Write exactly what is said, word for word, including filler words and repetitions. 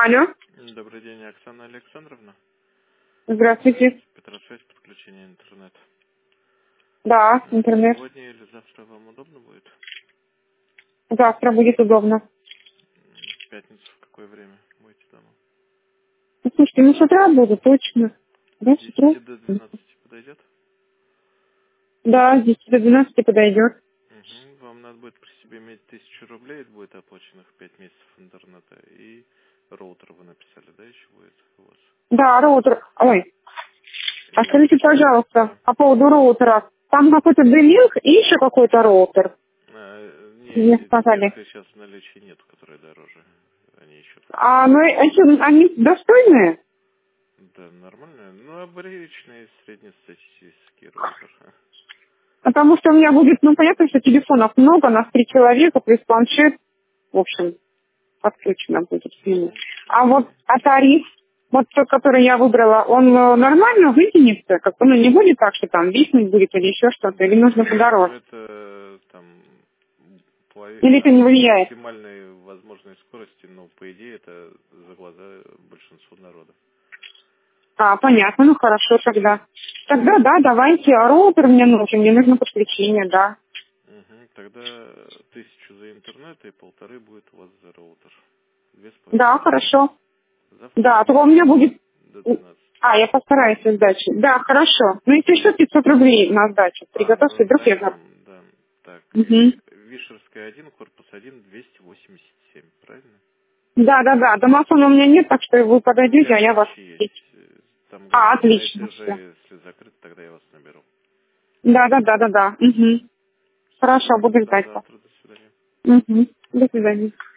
Алло. Добрый день, Оксана Александровна. Здравствуйте. Петросвязь, подключение интернета. Да, интернет. Сегодня или завтра вам удобно будет? Завтра будет удобно. В пятницу в какое время будете дома? Ну, слушайте, ну с утра буду, точно. Да, С с утра? десяти до двенадцати подойдет? Да, с десяти до двенадцати подойдет. Угу. Вам надо будет при себе иметь тысячу рублей, это будет оплаченных пять месяцев интернета. И роутер вы написали, да, еще будет у вас? Да, роутер. Ой, а И... скажите, пожалуйста, Да. по поводу роутера. Там какой-то D-Link и еще какой-то роутер. А, Мне не, сказали. несколько сейчас в наличии нет, которые дороже. Они еще в А, процессе. ну, эти, они достойные? Да, нормально. Ну, обычный среднестатистический роутер. Потому что у меня будет, ну, понятно, что телефонов много, нас три человека, плюс планшет. В общем, подключено будет к нему. Угу. А вот И а тариф, вот тот, который я выбрала, он э, нормально вытянется? Как, ну, не будет так, что там виснуть будет или еще что-то, или нужно ну, подороже? это там полови- Или это не от влияет? максимальной возможной скорости, но по идее это за глаза большинству народа. А, понятно, ну хорошо тогда. Тогда да, давайте, а роутер мне нужен, мне нужно подключение, да. Угу. Тогда тысячу за интернет и полторы будет у вас за роутер. Две с Да, половиной тысячи. хорошо. Завтра Да, с а то у меня десяти будет... до двенадцати. А, я постараюсь с сдачи. Да, хорошо. Ну, если что, пятьсот рублей на сдачу. А, Приготовьте, вдруг на я... за- этом, да. Так, Мгм. и Вишерская один, корпус один, двести восемьдесят семь, правильно? Да, да, да. Домофона у меня нет, так что вы подойдете, а я вас... Пятничный есть. Э, Там А, главное отлично, найти же, все. если закрыт, тогда я вас наберу. Да, да, да, да, да. Угу. Все, Хорошо, буду до ждать вас. завтра, до свидания. Угу. До свидания.